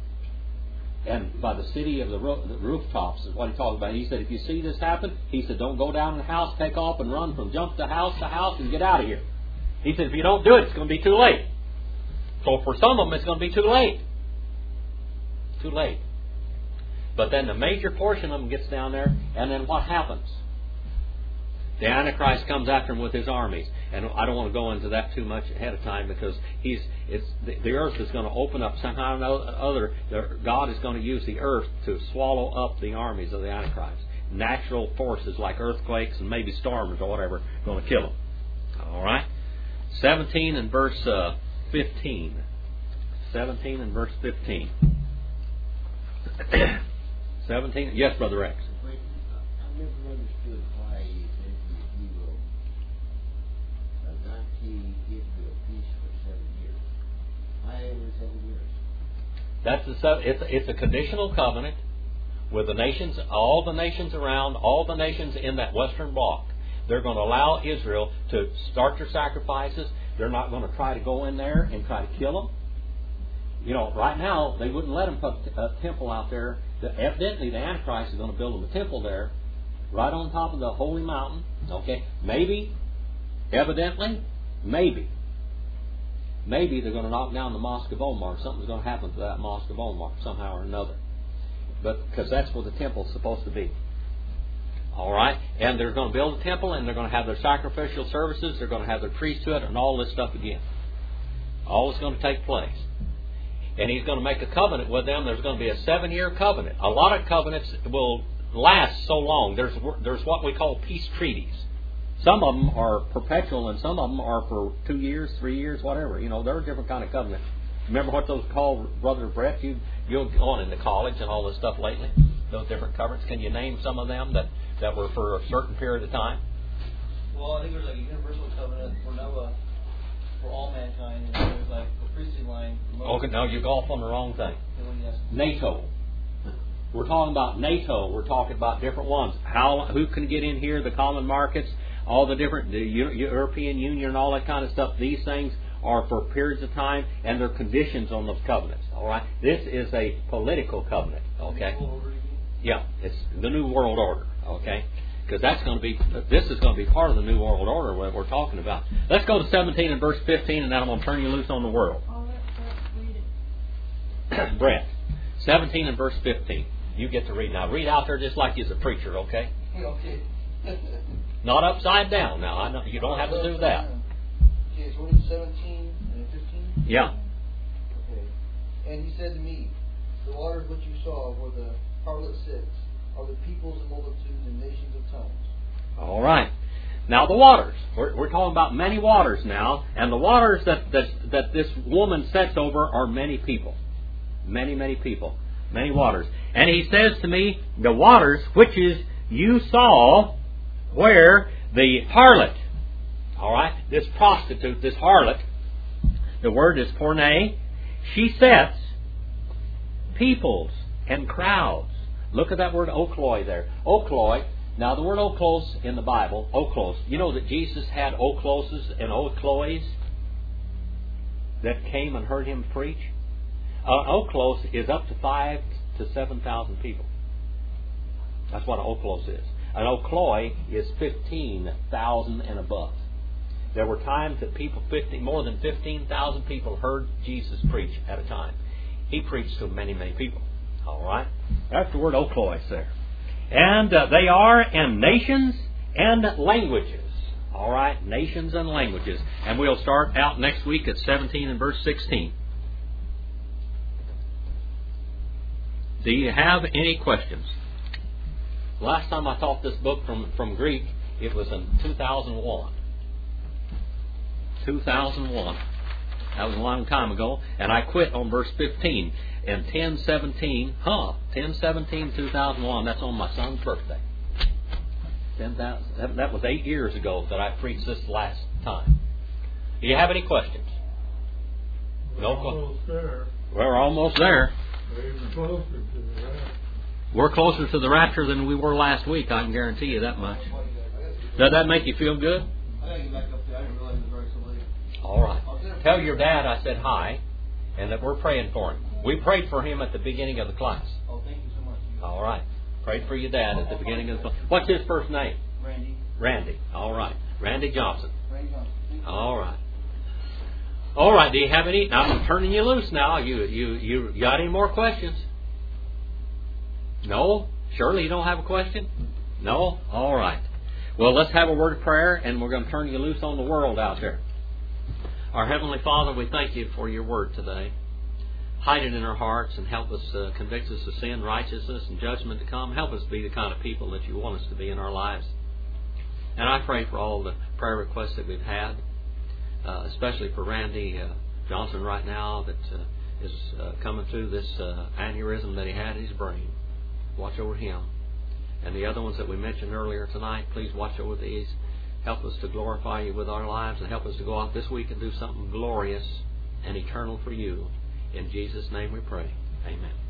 And by the city of the, roof, the rooftops is what he talked about. He said, if you see this happen, he said, don't go down in the house, take off and run from jump to house to house and get out of here. He said, if you don't do it, it's going to be too late. So for some of them, it's going to be too late. Too late. But then the major portion of them gets down there, and then what happens? The Antichrist comes after him with his armies. And I don't want to go into that too much ahead of time because he's it's the, the earth is going to open up somehow or other. God is going to use the earth to swallow up the armies of the Antichrist. Natural forces like earthquakes and maybe storms or whatever are going to kill them. All right? seventeen and verse uh, fifteen. seventeen and verse fifteen. seventeen. Yes, Brother Rex. I never understood why he said he will guarantee Israel peace for seven years. Why die every seven years. That's the sub- it's it's a conditional covenant with the nations, all the nations around, all the nations in that Western Bloc. They're going to allow Israel to start their sacrifices. They're not going to try to go in there and try to kill them. You know, right now they wouldn't let them put a temple out there. The, evidently, the Antichrist is going to build them a temple there, right on top of the holy mountain. Okay, maybe, evidently, maybe. Maybe they're going to knock down the Mosque of Omar. Something's going to happen to that Mosque of Omar somehow or another. But because that's where the temple's supposed to be. All right? And they're going to build a temple, and they're going to have their sacrificial services. They're going to have their priesthood and all this stuff again. All is going to take place. And he's going to make a covenant with them. There's going to be a seven-year covenant. A lot of covenants will last so long. There's there's what we call peace treaties. Some of them are perpetual, and some of them are for two years, three years, whatever. You know, there are different kind of covenants. Remember what those called, Brother Brett? You you've gone into college and all this stuff lately. Those different covenants. Can you name some of them that, that were for a certain period of time? Well, I think there's like a universal covenant for Noah, for all mankind, and there's like a priestly line for Moses. Okay, now you're off on the wrong thing. And when he has- NATO. We're talking about NATO. We're talking about different ones. How who can get in here? The common markets, all the different, the Eu- European Union, and all that kind of stuff. These things are for periods of time, and there are conditions on those covenants. All right. This is a political covenant. Okay. Yeah, it's the New World Order. Okay. Because that's going to be, this is going to be part of the New World Order that we're talking about. Let's go to seventeen and verse fifteen, and then I'm going to turn you loose on the world. All that stuff, read it. Brett, seventeen and verse fifteen. You get to read now. Read out there just like you're a preacher, okay? Okay. Not upside down now. I know you don't have to do that. Okay, so what is seventeen and fifteen? Yeah. Okay. And he said to me, the waters which you saw where the harlot sits are the peoples and multitudes and nations of tongues. All right. Now the waters. We're, we're talking about many waters now, and the waters that, that that this woman sets over are many people, many many people, many waters. And he says to me, the waters which is you saw where the harlot. All right, this prostitute, this harlot. The word is porne. She sets peoples and crowds. Look at that word okloi there. Okloi. Now the word oklos in the Bible, oklos. You know that Jesus had okloses and oklois that came and heard him preach? An oklos is up to five to seven thousand people. That's what an oklos is. An okloi is fifteen thousand and above. There were times that people, fifteen, more than fifteen thousand people heard Jesus preach at a time. He preached to many, many people. All right? That's the word oklois there. And uh, they are in nations and languages. All right? Nations and languages. And we'll start out next week at seventeen and verse sixteen. Do you have any questions? Last time I taught this book from, from Greek, it was in two thousand one. two thousand one. That was a long time ago. And I quit on verse fifteen. In ten seventeen, huh, ten seventeen two thousand one, that's on my son's birthday. ten thousand, that, that was eight years ago that I preached this last time. Do you have any questions? We're No almost there. We're almost there. We're even closer to the rapture. We're closer to the rapture than we were last week, I can guarantee you that much. Does that make you feel good? I gotta get back up there. I didn't realize it was very so late. All right. Tell your dad I said hi and that we're praying for him. We prayed for him at the beginning of the class. Oh, thank you so much. All right. Prayed for your dad at the beginning of the class. What's his first name? Randy. Randy. All right. Randy Johnson. Randy Johnson. Thank you. All right. All right. Do you have any? Now I'm turning you loose now. You you you got any more questions? No? Surely you don't have a question? No? All right. Well, let's have a word of prayer, and we're going to turn you loose on the world out there. Our Heavenly Father, we thank you for your word today. Hide it in our hearts and help us, uh, convict us of sin, righteousness, and judgment to come. Help us be the kind of people that you want us to be in our lives. And I pray for all the prayer requests that we've had, uh, especially for Randy uh, Johnson right now that uh, is uh, coming through this uh, aneurysm that he had in his brain. Watch over him. And the other ones that we mentioned earlier tonight, please watch over these. Help us to glorify you with our lives and help us to go out this week and do something glorious and eternal for you. In Jesus' name we pray. Amen.